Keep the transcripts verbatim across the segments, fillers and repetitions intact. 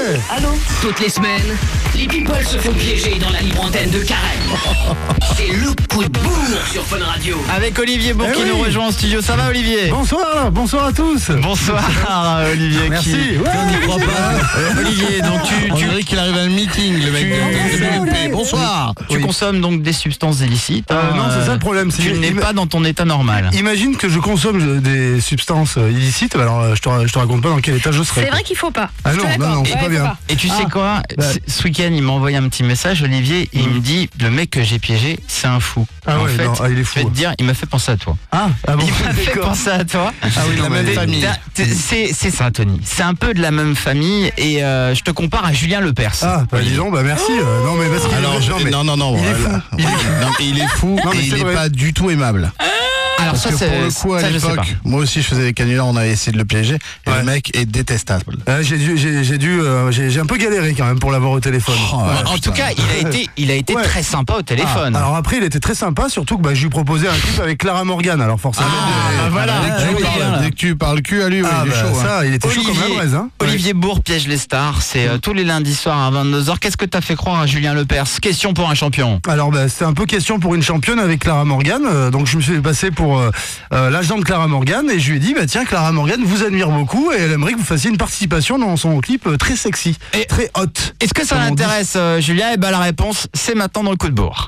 Ouais. Allô. Toutes les semaines, les people se font piéger dans la libre antenne de Karen. C'est le coup de bourre sur Fun Radio. Avec Olivier Bourg Eh qui oui. nous rejoint en studio. Ça va, Olivier? Bonsoir, bonsoir à tous. Bonsoir, Olivier. Merci. Qui... Ouais. On n'y croit pas. Olivier, donc tu, On tu, dirait qu'il arrive à un meeting, le mec Tu- de W M P. Oui. Bonsoir. tu Oui. consommes donc des substances illicites. Euh, hein, non, c'est ça le problème. c'est- Tu n'es ima- pas dans ton état normal. Imagine que je consomme je- des substances euh, illicites. Alors, euh, je te, je te raconte pas dans quel état je serais. C'est vrai qu'il faut pas. Ah Je non, te non, l'accorde. non, c'est Ouais, pas faut bien. Et tu sais Ah. quoi? Bah. C- Ce week-end, il m'a envoyé un petit message, Olivier, et il me dit le mec que j'ai piégé, c'est un fou. Ah en ouais, fait, non, ah, il est je fou. vais te dire, il m'a fait penser à toi. Ah, ah bon. Il m'a fait D'accord. penser à toi. Ah oui, la non, même mais- famille. T'as- t'es- C'est c'est ça, Tony. C'est un peu de la même famille et euh, je te compare à Julien Lepers. Ah, bah dis donc, bah merci. euh, non, mais parce qu'il Alors, je- non, mais- non, non, non. il est voilà. fou. Il est Ouais, non, mais il est fou Non, mais et c'est il vrai. n'est pas du tout aimable. Alors Parce ça, que c'est pour le coup, à ça, je sais pas. l'époque, moi aussi, je faisais des canulars, on avait essayé de le piéger, et Ouais. le mec est détestable. Euh, j'ai dû, j'ai, j'ai dû, euh, j'ai, j'ai un peu galéré quand même pour l'avoir au téléphone. Oh, Ouais. ouais. En tout cas, il a été, il a été Ouais. très sympa au téléphone. Ah, alors après, il était très sympa, surtout que bah, je lui proposais un clip avec Clara Morgan. Alors forcément. Ah, euh, voilà. Dès que, tu oui, parles, voilà. dès que tu parles cul à lui, ouais, ah, il est bah, chaud. hein. ça, il était chaud comme la braise. Hein. Olivier Bourg piège les stars. C'est euh, tous les lundis soirs à vingt-deux heures. Qu'est-ce que t'as fait croire à Julien Lepers? Question pour un champion. Alors bah, c'était un peu question pour une championne avec Clara Morgan, euh, donc je me suis fait passer pour euh, euh, l'agent de Clara Morgan et je lui ai dit bah tiens Clara Morgan vous admire beaucoup et elle aimerait que vous fassiez une participation dans son clip euh, très sexy, Et- très hot. Est-ce que ça Comme on dit. l'intéresse, euh, Julien? Eh ben la réponse, c'est maintenant dans le coup de bourre.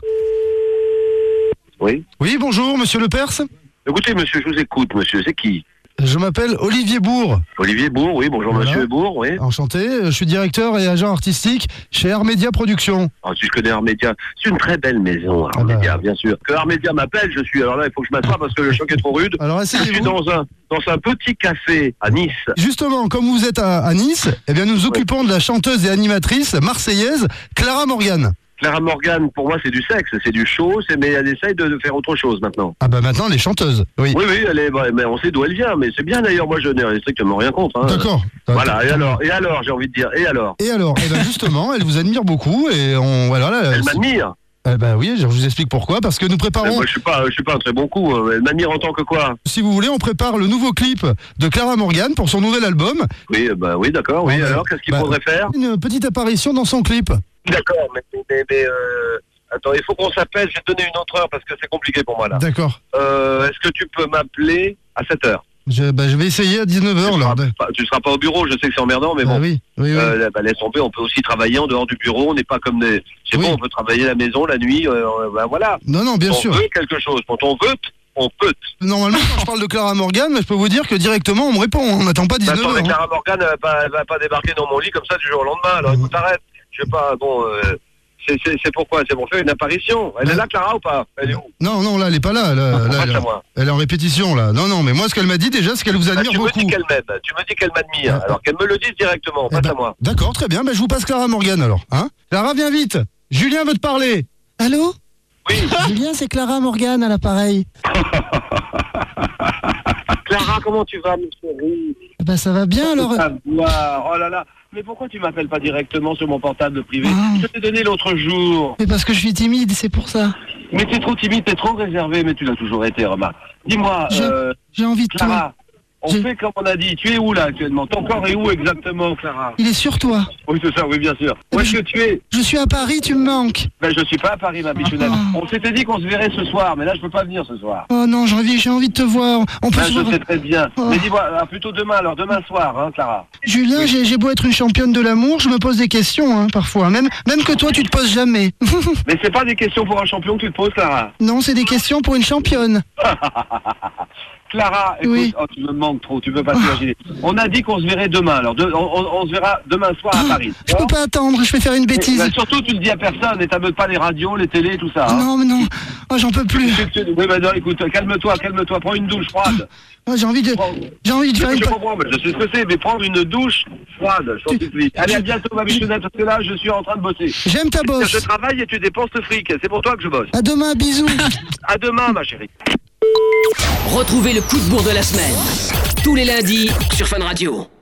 Oui. Oui bonjour Monsieur Lepers, Écoutez, monsieur, je vous écoute, monsieur. C'est qui? je m'appelle Olivier Bourg, Olivier Bourg, oui. Bonjour, Voilà. monsieur Bourg, oui. enchanté, je suis directeur et agent artistique chez Air Media Productions. Ah, si je connais Armédia, c'est une très belle maison, Armédia, Ah bah. bien sûr. Que Armédia m'appelle, je suis. Alors là, il faut que je m'assoie parce que le choc est trop rude. Alors Je suis asseyez-vous. dans un, dans un petit café à Nice. Justement, comme vous êtes à, à Nice, eh bien nous nous occupons de la chanteuse et animatrice marseillaise Clara Morgan. Clara Morgan, pour moi, c'est du sexe, c'est du show, c'est, mais elle essaye de, de faire autre chose maintenant. Ah bah maintenant elle est chanteuse. Oui. Oui, oui, elle est, bah, mais on sait d'où elle vient, mais c'est bien d'ailleurs. Moi, je n'ai strictement rien contre. Hein. D'accord. Voilà. Et alors, et alors, j'ai envie de dire, et alors? Et alors, eh ben justement, elle vous admire beaucoup et on voilà. Là, Elle c'est- m'admire. Eh ben oui, je vous explique pourquoi. Parce que nous Mais préparons, moi, je suis pas, je suis pas un très bon coup. hein. Elle m'admire en tant que quoi? si vous voulez, on prépare le nouveau clip de Clara Morgan pour son nouvel album. Oui, bah oui, d'accord. Oui, Bon, alors, bah, qu'est-ce qu'il bah, faudrait faire? Une petite apparition dans son clip. D'accord, mais, mais, mais euh, attends, il faut qu'on s'appelle. Je vais te donner une autre heure parce que c'est compliqué pour moi là. D'accord. Euh, est-ce que tu peux m'appeler à sept heures? Je, bah, je vais essayer à dix-neuf heures. Tu là. seras pas- tu seras pas au bureau, je sais que c'est emmerdant, mais Ah bon. oui, oui, oui. Euh, bah, laisse tomber, on peut aussi travailler en dehors du bureau, on n'est pas comme des... C'est Oui. bon, on peut travailler à la maison, la nuit, euh, euh, ben voilà. Non, non, bien Quand sûr. on veut quelque chose, quand on veut, on peut. Normalement, quand je parle de Clara Morgan, je peux vous dire que directement, on me répond. On n'attend pas dix-neuf Attends, heures. mais hein. Clara Morgan, elle va, pas, elle va pas débarquer dans mon lit comme ça du jour au lendemain, alors Mhm. écoute, arrête. Je sais pas, bon... Euh, c'est, c'est, c'est pourquoi? C'est pour faire une apparition. Elle Ouais. est là, Clara, ou pas? Elle est où? Non, non, là, elle est pas là. Là, là, Passe elle, à moi. elle est en répétition, là. Non, non, mais moi, ce qu'elle m'a dit déjà, c'est qu'elle vous Ah, admire tu me beaucoup. dis qu'elle m'aime, tu me dis qu'elle m'admire, Ah. alors qu'elle me le dise directement, Eh passe ben, à moi. D'accord, très bien. Ben, je vous passe Clara Morgan alors. Hein Clara, viens vite. Julien veut te parler. Allô Oui, Julien, c'est Clara Morgan à l'appareil. Clara, comment tu vas, mes chéris? Ben, ça va bien alors. Savoir. Oh là là, mais pourquoi tu m'appelles pas directement sur mon portable privé? Ah. Je t'ai donné l'autre jour. Mais parce que je suis timide, c'est pour ça. Mais t'es trop timide, t'es trop réservé, mais tu l'as toujours été, remarque. Dis-moi, Je- euh, J'ai envie de toi. Clara, on Je- fait comme on a dit. Tu es où là actuellement? Ton corps est où exactement, Clara? Il est sur toi. Oui, c'est ça, oui, bien sûr. Où est-ce que tu es? Je suis à Paris, tu me manques. Ben, je suis pas à Paris, ma bichounette. Ah. On s'était dit qu'on se verrait ce soir, mais là, je peux pas venir ce soir. Oh non, j'ai envie, j'ai envie de te voir. On peut Ben, se je voir. sais très bien. Oh. Mais dis-moi, ah, plutôt demain, alors demain soir, hein, Clara. Julien, j'ai j'ai beau être une championne de l'amour, je me pose des questions hein, parfois. Même, même que toi, tu te poses jamais. Mais c'est pas des questions pour un champion que tu te poses, Clara. Non, c'est des questions pour une championne. Clara, écoute, Oui. oh, tu me manques trop, tu peux pas t'imaginer. On a dit qu'on se verrait demain, alors de- on, on- on se verra demain soir à Paris. Je peux pas attendre, je vais faire une bêtise. Ben, surtout, tu le dis à personne et t'ameutes pas les radios, les télés, tout ça. hein. Non, mais non. Oh, j'en peux plus. Tu- tu- Oui, ben non, écoute, calme-toi, calme-toi, prends une douche froide. Oh, j'ai envie de, Prends- j'ai envie de faire Je, une. je comprends, mais je sais ce que c'est, mais prendre une douche froide, je t'en supplie. Allez, à bientôt, ma bichounette, parce que là, je suis en train de bosser. J'aime ta Je bosse. travaille et tu dépenses le fric, c'est pour toi que je bosse. À demain, bisous. À demain, ma chérie. Retrouvez le coup de bourre de la semaine tous les lundis sur Fun Radio.